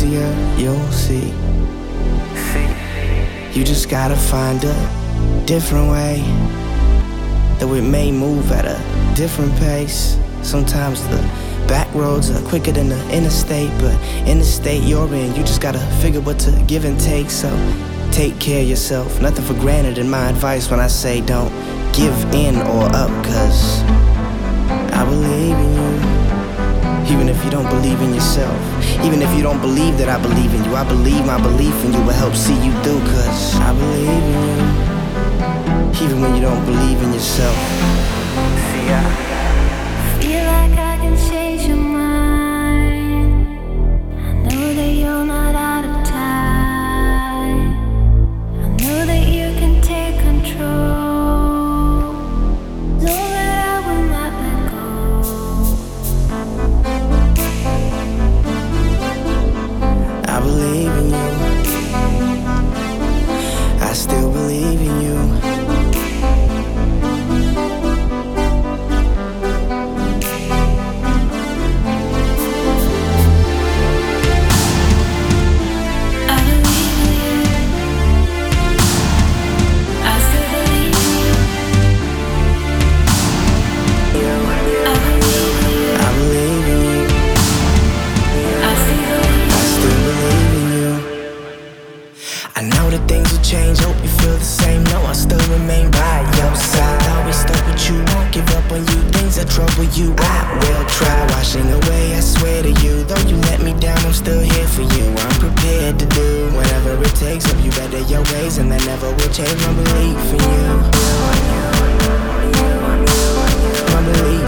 easier you'll see. You just gotta find a different way, though it may move at a different pace. Sometimes the back roads are quicker than the interstate, but in the state you're in, you just gotta figure what to give and take. So take care of yourself, nothing for granted in my advice when I say don't give in or up, cause I believe in you. Even if you don't believe in yourself, even if you don't believe that I believe in you, I believe my belief in you will help see you through, cause I believe in you. Even when you don't believe in yourself. See, I feel like I can change your mind. I know that you're not out of time. I know that you can take control. Know that I will not let go. I believe in you. I still believe in you. I know that things will change, hope you feel the same. No, I still remain by your side. Always stuck with you, won't give up on you. Things that trouble you, I will try washing away, I swear to you. Though you let me down, I'm still here for you. I'm prepared to do whatever it takes. Hope you better your ways, and that never will change my belief in you. My belief